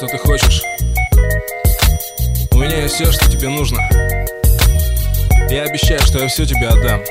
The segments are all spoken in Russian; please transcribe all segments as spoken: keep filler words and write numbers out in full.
что ты хочешь. У меня есть все, что тебе нужно. Я обещаю, что я все тебе отдам.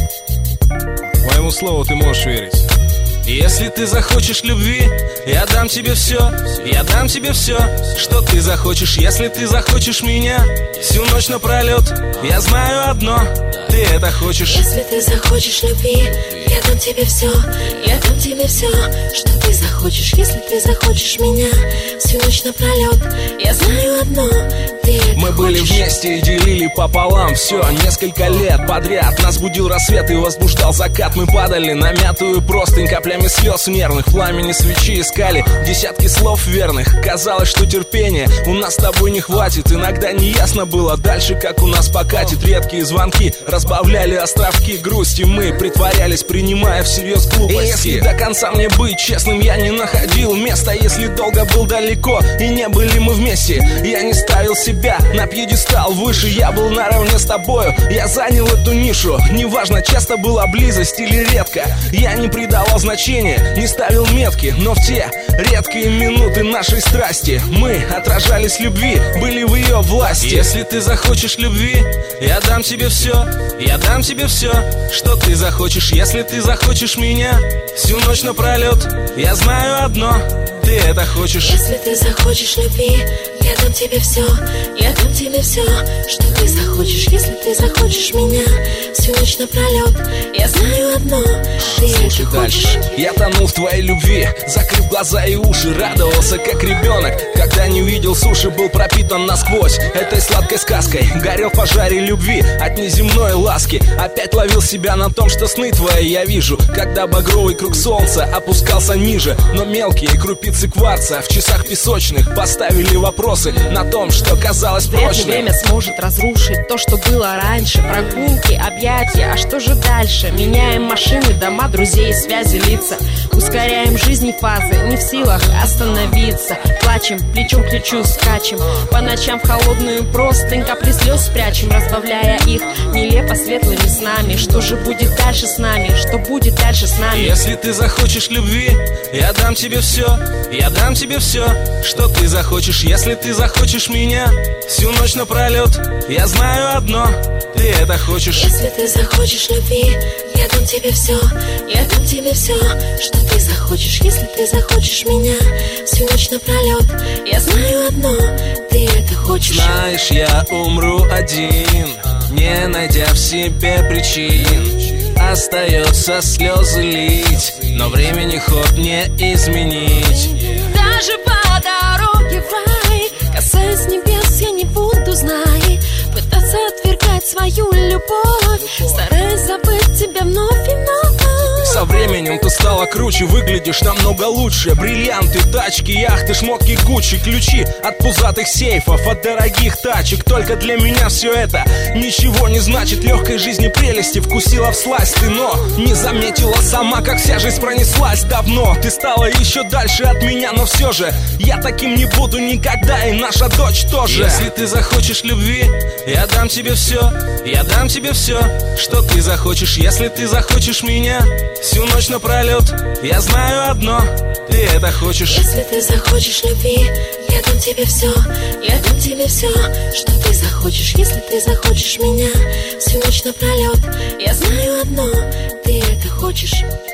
Моему слову ты можешь верить. Если ты захочешь любви, я дам тебе все, я дам тебе все, что ты захочешь. Если ты захочешь меня всю ночь напролет, я знаю одно, ты это хочешь. Если ты захочешь любви, я дам тебе все, я дам тебе все, что ты захочешь. Если ты захочешь меня всю ночь напролет, я знаю одно, ты это Мы были хочешь. вместе и делили пополам все. Несколько лет подряд нас будил рассвет и возбуждал закат. Мы падали на мятую простынь, каплями слез нервных. В пламени свечи искали десятки слов верных. Казалось, что терпения у нас с тобой не хватит. Иногда неясно было дальше, как у нас покатит. Редкие звонки разбавляли островки грусти. Мы притворялись, принимая всерьез глупости. И если до конца мне быть честным я не находил места, если долго был далеко и не были мы вместе, я не ставил себя на пьедестал выше. Я был наравне с тобою, я занял эту нишу. Неважно, часто была близость или редко, я не придавал значения, не ставил метки. Но в те редкие минуты нашей страсти мы отражались любви, были в ее власти. Если ты захочешь любви, я дам тебе все, я дам тебе все, что ты захочешь. Если ты захочешь меня всю ночь напролет, я знаю одно, ты это хочешь. Если ты захочешь любви, я дам тебе все, я дам тебе все, что ты захочешь. Если ты захочешь меня всю ночь напролет, я знаю одно, ты Слушай это дальше. хочешь. Я тонул в твоей любви, закрыв глаза и уши, радовался как ребенок, когда не увидел суши, был пропитан насквозь этой сладкой сказкой. Горел в пожаре любви от неземной ласки. Опять ловил себя на том, что сны твои я вижу, когда багровый круг солнца опускался ниже. Но мелкие крупицы кварца в часах песочных поставили вопросы на том, что казалось Вряд ли прочным. время сможет разрушить то, что было раньше. Прогулки, объятия, а что же дальше? Меняем машины, дома, друзей, связи, лица. Ускоряем жизнь и фазы, не в силах остановиться. Плачем, плечом к плечу скачем. По ночам в холодную простынь капли слез спрячем, разбавляя их нелепо светлыми снами. Что же будет дальше с нами? Что будет дальше с нами? Если ты захочешь любви, я дам тебе все, я дам тебе все, что ты захочешь. Если ты захочешь меня всю ночь напролет, я знаю одно, ты это хочешь. Если ты захочешь любви, я дам тебе все, я дам тебе все, что ты захочешь. Если ты захочешь меня всю ночь напролет, я знаю одно, ты это хочешь. Знаешь, я умру один, не найдя в себе причин. Остается слезы лить, но времени ход не изменить. Даже по дороге в рай, касаясь небес, я не буду, знай, пытаться отвергать свою любовь, стараясь забыть тебя вновь и вновь. Со временем ты стала круче, выглядишь намного лучше. Бриллианты, тачки, яхты, шмотки, Гуччи, ключи от пузатых сейфов, от дорогих тачек. Только для меня все это ничего не значит. Легкой жизни прелести вкусила всласть ты, но не заметила сама, как вся жизнь пронеслась давно. Ты стала еще дальше от меня, но все же я таким не буду никогда, и наша дочь тоже. Если ты захочешь любви, я дам тебе все, я дам тебе все, что ты захочешь. Если ты захочешь меня всю ночь напролет, я знаю одно, ты это хочешь. Если ты захочешь любви, я дам тебе все, я дам тебе все, что ты захочешь. Если ты захочешь меня всю ночь напролет, я знаю одно, ты это хочешь.